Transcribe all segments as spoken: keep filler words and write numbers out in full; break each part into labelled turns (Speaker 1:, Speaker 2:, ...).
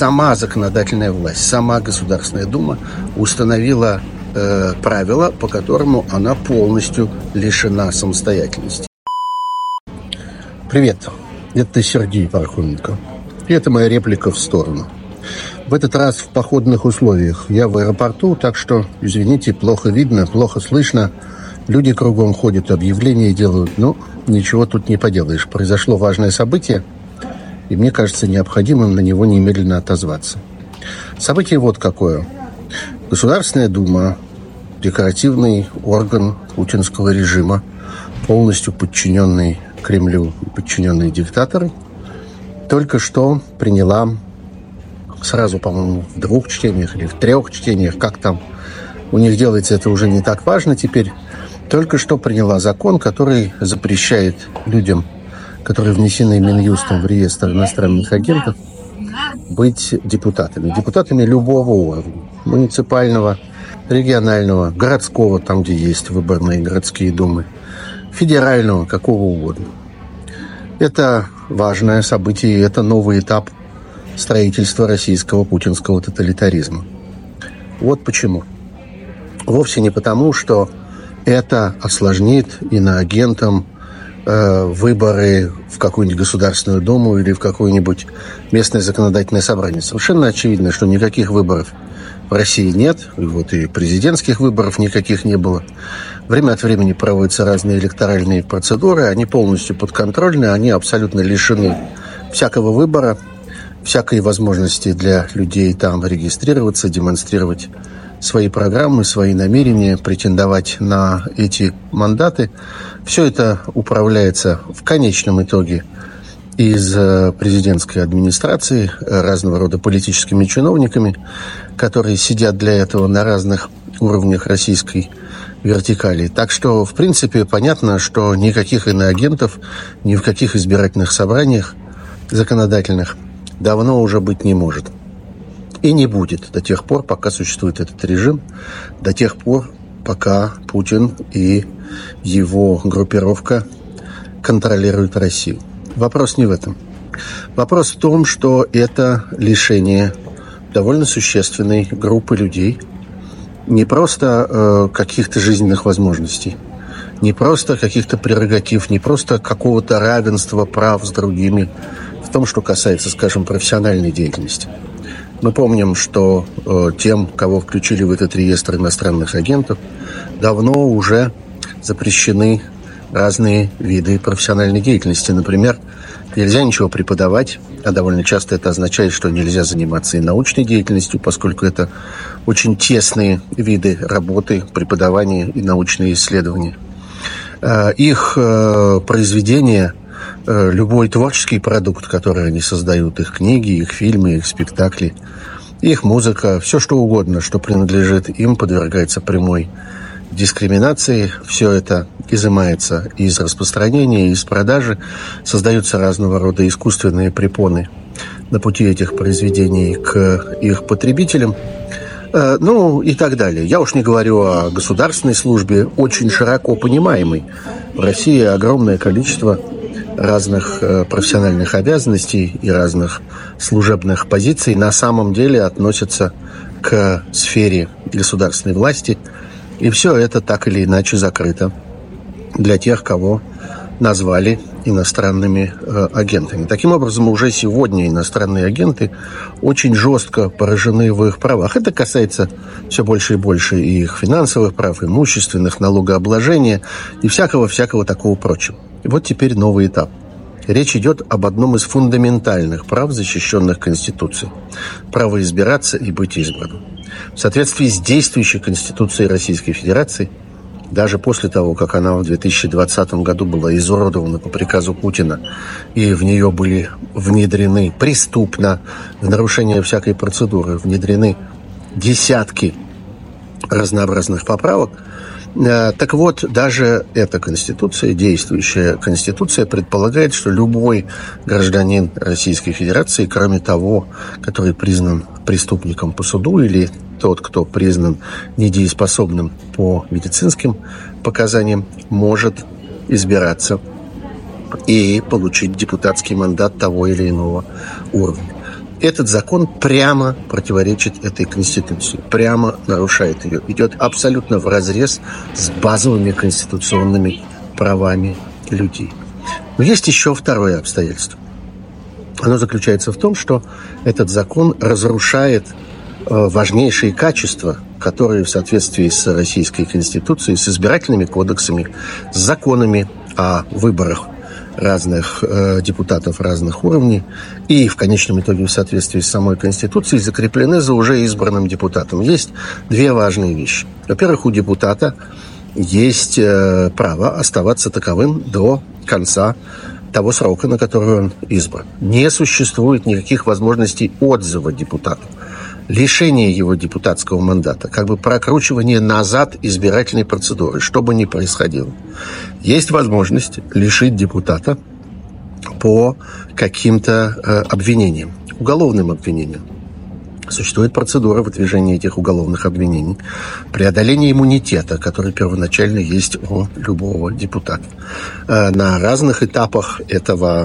Speaker 1: сама законодательная власть, сама Государственная Дума установила э, правила, по которому она полностью лишена самостоятельности. Привет, это Сергей Пархоменко. И это моя реплика в сторону. В этот раз в походных условиях. Я в аэропорту, так что, извините, плохо видно, плохо слышно. Люди кругом ходят, объявления делают. Ну, ничего тут не поделаешь. Произошло важное событие, и мне кажется необходимым на него немедленно отозваться. Событие вот какое. Государственная Дума, декоративный орган путинского режима, полностью подчиненный Кремлю, подчиненные диктаторы, только что приняла сразу, по-моему, в двух чтениях или в трех чтениях, как там у них делается, это уже не так важно теперь, только что приняла закон, который запрещает людям, которые внесены Минюстом в реестр иностранных агентов, быть депутатами. Депутатами любого уровня. Муниципального, регионального, городского, там, где есть выборные городские думы, федерального, какого угодно. Это важное событие, это новый этап строительства российского путинского тоталитаризма. Вот почему. Вовсе не потому, что это осложнит иноагентам э, выборы в какую-нибудь Государственную Думу или в какое-нибудь местное законодательное собрание. Совершенно очевидно, что никаких выборов в России нет, и вот и президентских выборов никаких не было. Время от времени проводятся разные электоральные процедуры, они полностью подконтрольны, они абсолютно лишены всякого выбора, всякой возможности для людей там регистрироваться, демонстрировать свои программы, свои намерения, претендовать на эти мандаты. Все это управляется в конечном итоге из президентской администрации разного рода политическими чиновниками, которые сидят для этого на разных уровнях российской вертикали. Так что, в принципе, понятно, что никаких иноагентов ни в каких избирательных собраниях законодательных давно уже быть не может. И не будет до тех пор, пока существует этот режим, до тех пор, пока Путин и его группировка контролируют Россию. Вопрос не в этом. Вопрос в том, что это лишение довольно существенной группы людей не просто э, каких-то жизненных возможностей, не просто каких-то прерогатив, не просто какого-то равенства прав с другими в том, что касается, скажем, профессиональной деятельности. Мы помним, что э, тем, кого включили в этот реестр иностранных агентов, давно уже запрещены разные виды профессиональной деятельности. Например, нельзя ничего преподавать, а довольно часто это означает, что нельзя заниматься и научной деятельностью, поскольку это очень тесные виды работы, преподавания и научные исследования. Их произведения, любой творческий продукт, который они создают, их книги, их фильмы, их спектакли, их музыка, все что угодно, что принадлежит им, подвергается прямой дискриминации. Все это изымается из распространения, из продажи. Создаются разного рода искусственные препоны на пути этих произведений к их потребителям. Ну и так далее. Я уж не говорю о государственной службе, очень широко понимаемой. В России огромное количество разных профессиональных обязанностей и разных служебных позиций на самом деле относятся к сфере государственной власти. И все это так или иначе закрыто для тех, кого назвали иностранными э, агентами. Таким образом, уже сегодня иностранные агенты очень жестко поражены в их правах. Это касается все больше и больше и их финансовых прав, имущественных, налогообложения и всякого-всякого такого прочего. И вот теперь новый этап. Речь идет об одном из фундаментальных прав, защищенных Конституцией. Право избираться и быть избранным. В соответствии с действующей Конституцией Российской Федерации, даже после того, как она в две тысячи двадцатом году была изуродована по приказу Путина, и в нее были внедрены преступно, в нарушение всякой процедуры, внедрены десятки разнообразных поправок, так вот, даже эта Конституция, действующая Конституция, предполагает, что любой гражданин Российской Федерации, кроме того, который признан преступником по суду, или тот, кто признан недееспособным по медицинским показаниям, может избираться и получить депутатский мандат того или иного уровня. Этот закон прямо противоречит этой Конституции, прямо нарушает ее, идет абсолютно вразрез с базовыми конституционными правами людей. Но есть еще второе обстоятельство. Оно заключается в том, что этот закон разрушает важнейшие качества, которые в соответствии с Российской Конституцией, с избирательными кодексами, с законами о выборах разных э, депутатов разных уровней и в конечном итоге в соответствии с самой Конституцией закреплены за уже избранным депутатом. Есть две важные вещи. Во-первых, у депутата есть э, право оставаться таковым до конца того срока, на который он избран. Не существует никаких возможностей отзыва депутата, лишение его депутатского мандата, как бы прокручивание назад избирательной процедуры, что бы ни происходило. Есть возможность лишить депутата по каким-то э, обвинениям, уголовным обвинениям. Существует процедура выдвижения этих уголовных обвинений, преодоление иммунитета, который первоначально есть у любого депутата. На разных этапах этого,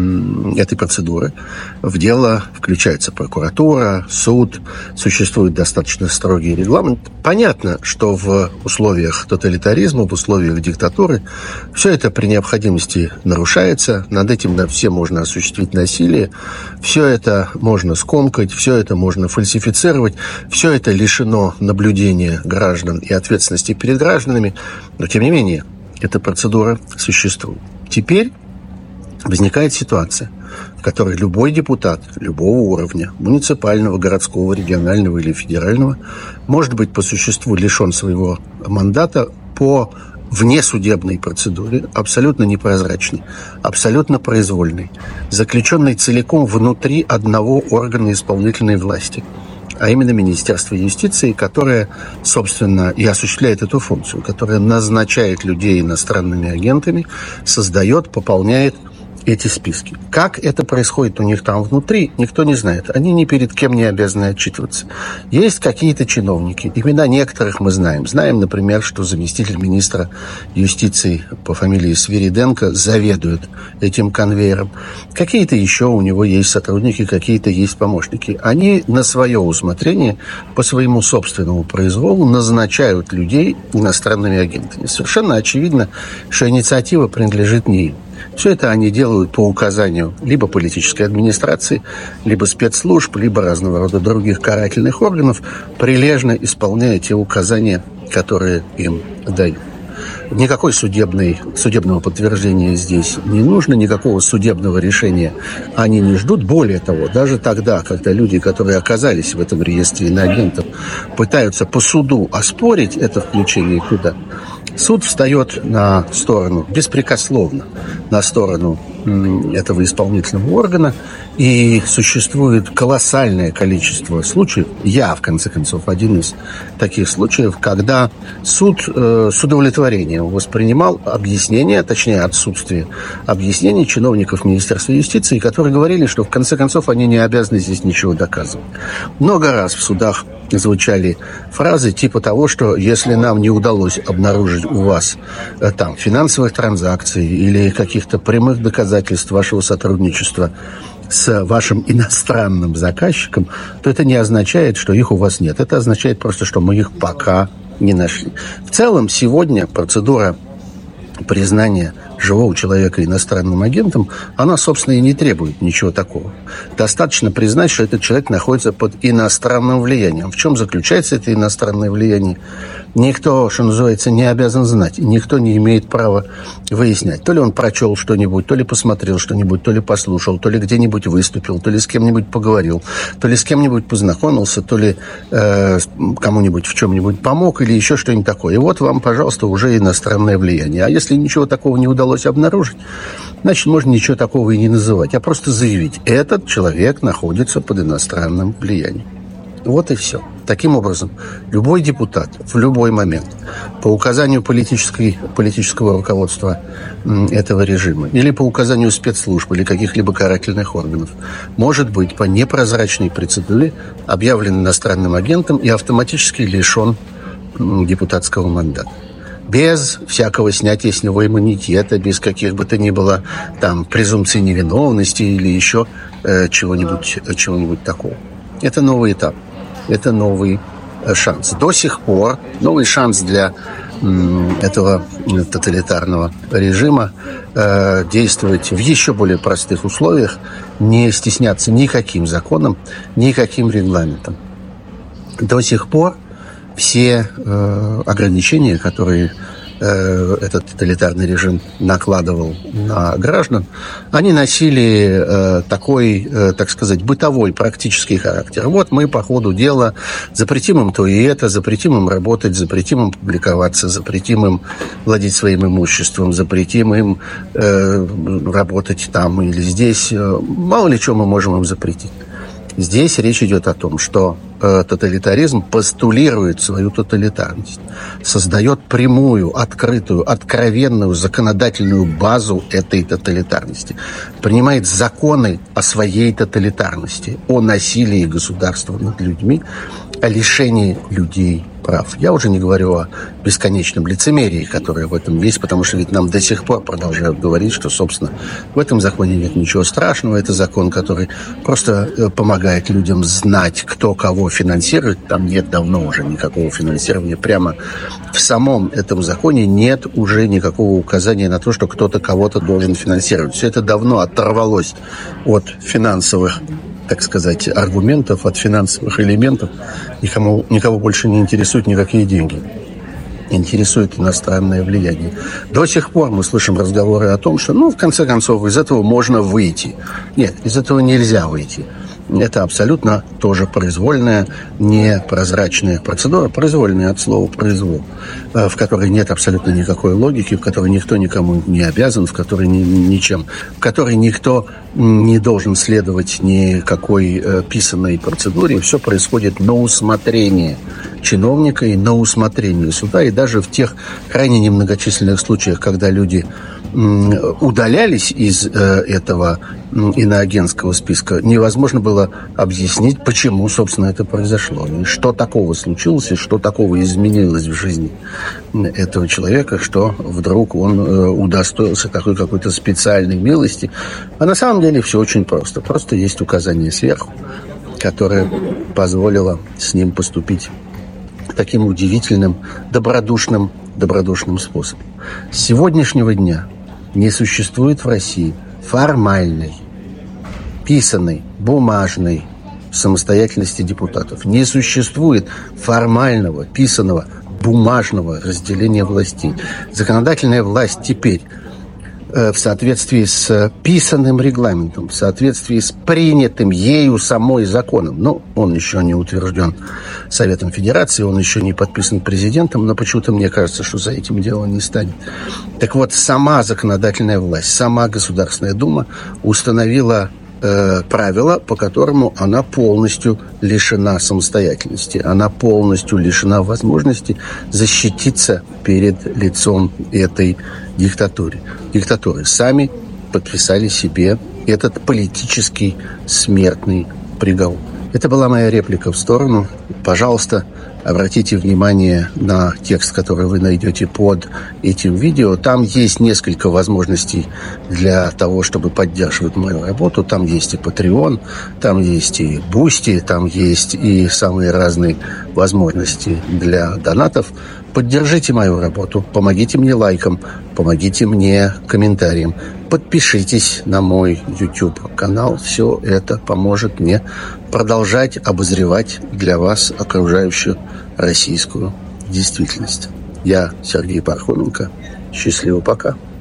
Speaker 1: этой процедуры в дело включается прокуратура, суд, существует достаточно строгий регламент. Понятно, что в условиях тоталитаризма, в условиях диктатуры все это при необходимости нарушается, над этим всем можно осуществить насилие, все это можно скомкать, все это можно фальсифицировать. Все это лишено наблюдения граждан и ответственности перед гражданами, но, тем не менее, эта процедура существует. Теперь возникает ситуация, в которой любой депутат любого уровня, муниципального, городского, регионального или федерального, может быть по существу лишен своего мандата по внесудебной процедуре, абсолютно непрозрачной, абсолютно произвольной, заключенной целиком внутри одного органа исполнительной власти, а именно Министерства юстиции, которое, собственно, и осуществляет эту функцию, которое назначает людей иностранными агентами, создает, пополняет эти списки. Как это происходит у них там внутри, никто не знает. Они ни перед кем не обязаны отчитываться. Есть какие-то чиновники, имена некоторых мы знаем. Знаем, например, что заместитель министра юстиции по фамилии Свириденко заведует этим конвейером. Какие-то еще у него есть сотрудники, какие-то есть помощники. Они на свое усмотрение, по своему собственному произволу назначают людей иностранными агентами. Совершенно очевидно, что инициатива принадлежит не им. Все это они делают по указанию либо политической администрации, либо спецслужб, либо разного рода других карательных органов, прилежно исполняя те указания, которые им дают. Никакой судебной, судебного подтверждения здесь не нужно, никакого судебного решения они не ждут. Более того, даже тогда, когда люди, которые оказались в этом реестре иноагентов, пытаются по суду оспорить это включение туда, суд встает на сторону, беспрекословно, на сторону этого исполнительного органа, и существует колоссальное количество случаев, я, в конце концов, один из таких случаев, когда суд э, с удовлетворением воспринимал объяснения, точнее, отсутствие объяснений чиновников Министерства юстиции, которые говорили, что, в конце концов, они не обязаны здесь ничего доказывать. Много раз в судах звучали фразы типа того, что если нам не удалось обнаружить у вас э, там финансовых транзакций или каких-то прямых доказательств вашего сотрудничества с вашим иностранным заказчиком, то это не означает, что их у вас нет. Это означает просто, что мы их пока не нашли. В целом, сегодня процедура признания живого человека иностранным агентом, она, собственно, и не требует ничего такого. Достаточно признать, что этот человек находится под иностранным влиянием. В чем заключается это иностранное влияние? Никто, что называется, не обязан знать. Никто не имеет права выяснять. То ли он прочел что-нибудь, то ли посмотрел что-нибудь, то ли послушал, то ли где-нибудь выступил, то ли с кем-нибудь поговорил, то ли с кем-нибудь познакомился, то ли э, кому-нибудь в чем-нибудь помог или еще что-нибудь такое. И вот вам, пожалуйста, уже иностранное влияние. А если ничего такого не удалось обнаружить, значит, можно ничего такого и не называть, а просто заявить: этот человек находится под иностранным влиянием. Вот и все. Таким образом, любой депутат в любой момент по указанию политической, политического руководства этого режима или по указанию спецслужб или каких-либо карательных органов может быть по непрозрачной процедуре объявлен иностранным агентом и автоматически лишен депутатского мандата. Без всякого снятия с него иммунитета, без каких бы то ни было там презумпций невиновности или еще э, чего-нибудь, чего-нибудь такого. Это новый этап, это новый э, шанс. До сих пор новый шанс для э, этого тоталитарного режима э, действовать в еще более простых условиях, не стесняться никаким законом, никаким регламентом. До сих пор все э, ограничения, которые э, этот тоталитарный режим накладывал на граждан, они носили э, такой, э, так сказать, бытовой, практический характер. Вот мы по ходу дела запретим им то и это, запретим им работать, запретим им публиковаться, запретим им владеть своим имуществом, запретим им э, работать там или здесь. Мало ли что мы можем им запретить. Здесь речь идет о том, что э, тоталитаризм постулирует свою тоталитарность, создает прямую, открытую, откровенную законодательную базу этой тоталитарности, принимает законы о своей тоталитарности, о насилии государства над людьми, о лишении людей прав. Я уже не говорю о бесконечном лицемерии, которое в этом есть, потому что ведь нам до сих пор продолжают говорить, что, собственно, в этом законе нет ничего страшного. Это закон, который просто помогает людям знать, кто кого финансирует. Там нет давно уже никакого финансирования. Прямо в самом этом законе нет уже никакого указания на то, что кто-то кого-то должен финансировать. Все это давно оторвалось от финансовых, так сказать, аргументов, от финансовых элементов. Никому, никого больше не интересуют никакие деньги. Интересует иностранное влияние. До сих пор мы слышим разговоры о том, что, ну, в конце концов, из этого можно выйти. Нет, из этого нельзя выйти. Это абсолютно тоже произвольная, непрозрачная процедура, произвольная от слова «произвол», в которой нет абсолютно никакой логики, в которой никто никому не обязан, в которой ни, ничем, в которой никто не должен следовать никакой э, писанной процедуре. Все происходит на усмотрение чиновника и на усмотрение суда. И даже в тех крайне немногочисленных случаях, когда люди удалялись из э, этого иноагентского списка, невозможно было объяснить, почему, собственно, это произошло. И что такого случилось, и что такого изменилось в жизни этого человека, что вдруг он э, удостоился такой какой-то специальной милости. А на самом деле все очень просто. Просто есть указание сверху, которое позволило с ним поступить таким удивительным, добродушным, добродушным способом. С сегодняшнего дня не существует в России формальной, писанной, бумажной самостоятельности депутатов. Не существует формального, писанного, бумажного разделения властей. Законодательная власть теперь в соответствии с писанным регламентом, в соответствии с принятым ею самой законом. Ну, он еще не утвержден Советом Федерации, он еще не подписан президентом, но почему-то мне кажется, что за этим дело не станет. Так вот, сама законодательная власть, сама Государственная Дума установила э, правила, по которому она полностью лишена самостоятельности, она полностью лишена возможности защититься перед лицом этой диктатуры. Диктаторы сами подписали себе этот политический смертный приговор. Это была моя реплика в сторону. Пожалуйста, обратите внимание на текст, который вы найдете под этим видео. Там есть несколько возможностей для того, чтобы поддерживать мою работу. Там есть и Patreon, там есть и Boosty, там есть и самые разные возможности для донатов. Поддержите мою работу, помогите мне лайком, помогите мне комментарием, подпишитесь на мой YouTube-канал. Все это поможет мне продолжать обозревать для вас окружающую российскую действительность. Я Сергей Пархоменко. Счастливо, пока.